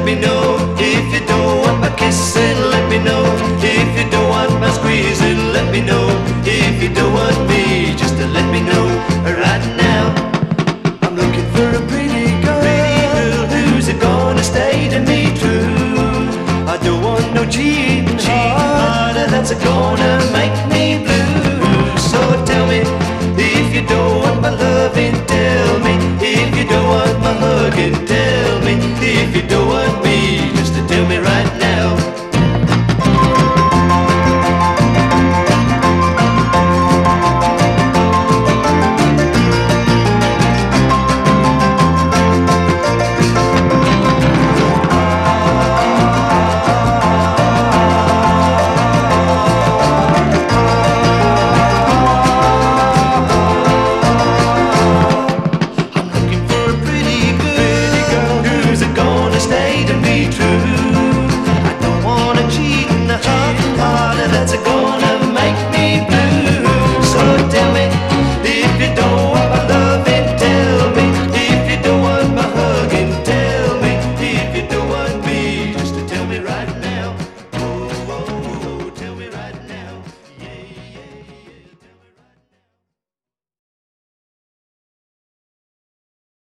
me know. If you don't want my kissing, let me know. If you don't want my squeezing, let me know. If you don't want me, just to let me know right now. I'm looking for a pretty girl who's gonna stay to me true. I don't want no cheating heart that's gonna make me blue. So tell me, if you don't want my loving, tell me. If you don't want my hugging, tell me. If you don't want me, just to tell me right now. Stay to be true. I don't wanna cheat in the heart that's a